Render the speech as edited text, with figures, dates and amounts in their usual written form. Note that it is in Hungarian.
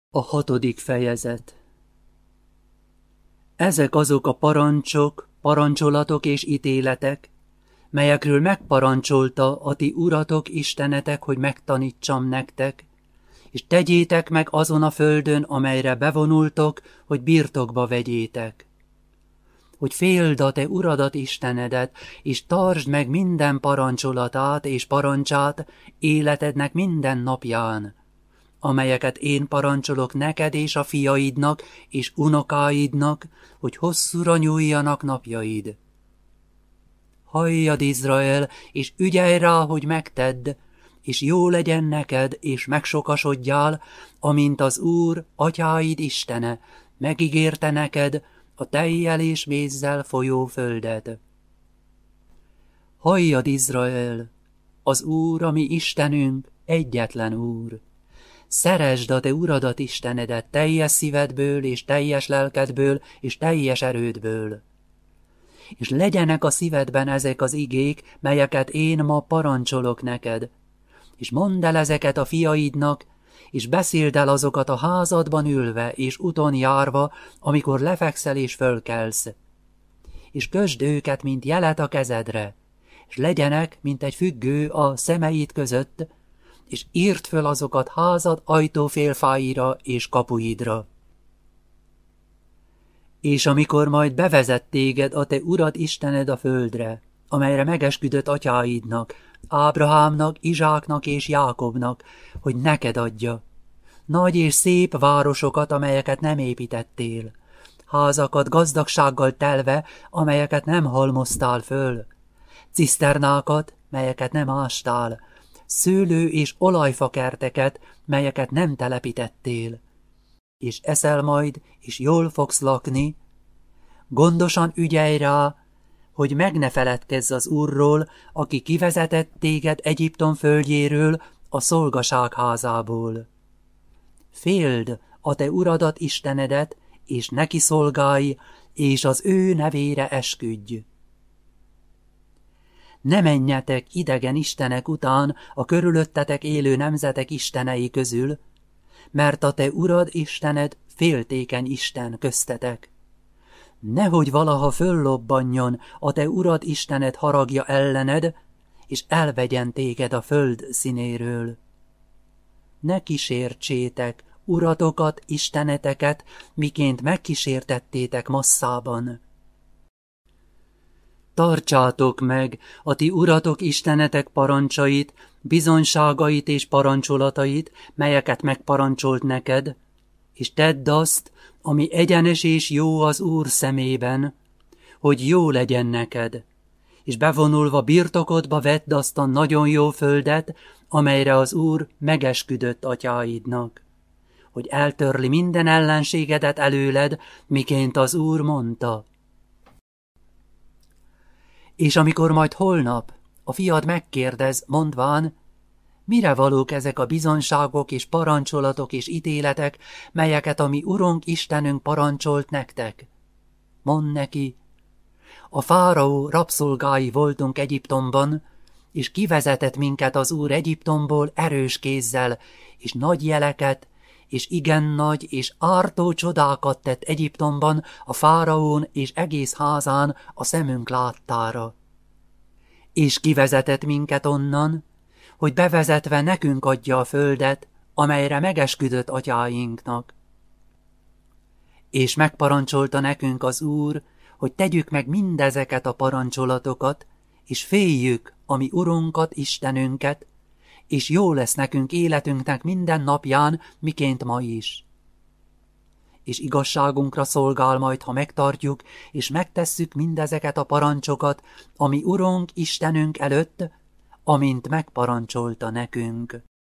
A 6. fejezet. Ezek azok a parancsok, parancsolatok és ítéletek, melyekről megparancsolta a ti uratok Istenetek, hogy megtanítsam nektek, és tegyétek meg azon a földön, amelyre bevonultok, hogy birtokba vegyétek. Hogy féld a te uradat Istenedet, és tartsd meg minden parancsolatát és parancsát életednek minden napján, amelyeket én parancsolok neked és a fiaidnak és unokáidnak, hogy hosszúra nyúljanak napjaid. Halljad, Izrael, és ügyelj rá, hogy megtedd, és jó legyen neked, és megsokasodjál, amint az Úr, atyáid Istene, megígérte neked a tejjel és mézzel folyó földet. Halljad, Izrael, az Úr, a mi Istenünk, egyetlen Úr. Szeresd a te uradat Istenedet teljes szívedből, és teljes lelkedből, és teljes erődből. És legyenek a szívedben ezek az igék, melyeket én ma parancsolok neked. És mondd el ezeket a fiaidnak, és beszéld el azokat a házadban ülve, és úton járva, amikor lefekszel és fölkelsz. És kösd őket, mint jelet a kezedre, és legyenek, mint egy függő a szemeid között, és írd föl azokat házad ajtófélfáira és kapuidra. És amikor majd bevezet téged a te urad Istened a földre, amelyre megesküdött atyáidnak, Ábrahámnak, Izsáknak és Jákobnak, hogy neked adja, nagy és szép városokat, amelyeket nem építettél, házakat gazdagsággal telve, amelyeket nem halmoztál föl, ciszternákat, melyeket nem ástál, szőlő- és olajfakerteket, melyeket nem telepítettél. És eszel majd, és jól fogsz lakni. Gondosan ügyelj rá, hogy meg ne feledkezz az Úrról, aki kivezetett téged Egyiptom földjéről, a szolgaság házából. Féld a te uradat Istenedet, és neki szolgálj, és az ő nevére esküdj. Ne menjetek idegen istenek után a körülöttetek élő nemzetek istenei közül, mert a te urad Istened féltékeny Isten köztetek. Nehogy valaha föllobbanjon a te urad Istened haragja ellened, és elvegyen téged a föld színéről. Ne kísértsétek uratokat, isteneteket, miként megkísértettétek Masszában. Tartsátok meg a ti uratok Istenetek parancsait, bizonyságait és parancsolatait, melyeket megparancsolt neked, és tedd azt, ami egyenes és jó az Úr szemében, hogy jó legyen neked, és bevonulva birtokodba vedd azt a nagyon jó földet, amelyre az Úr megesküdött atyáidnak, hogy eltörli minden ellenségedet előled, miként az Úr mondta. És amikor majd holnap a fiad megkérdez, mondván, mire valók ezek a bizonyságok és parancsolatok és ítéletek, melyeket a mi Urunk Istenünk parancsolt nektek? Mondd neki, a fáraó rabszolgái voltunk Egyiptomban, és kivezetett minket az Úr Egyiptomból erős kézzel, és nagy jeleket, és igen nagy és ártó csodákat tett Egyiptomban a fáraón és egész házán a szemünk láttára. És kivezetett minket onnan, hogy bevezetve nekünk adja a földet, amelyre megesküdött atyáinknak. És megparancsolta nekünk az Úr, hogy tegyük meg mindezeket a parancsolatokat, és féljük a mi Urunkat, Istenünket, és jó lesz nekünk életünknek minden napján, miként ma is. És igazságunkra szolgál majd, ha megtartjuk, és megtesszük mindezeket a parancsokat, ami Urunk Istenünk előtt, amint megparancsolta nekünk.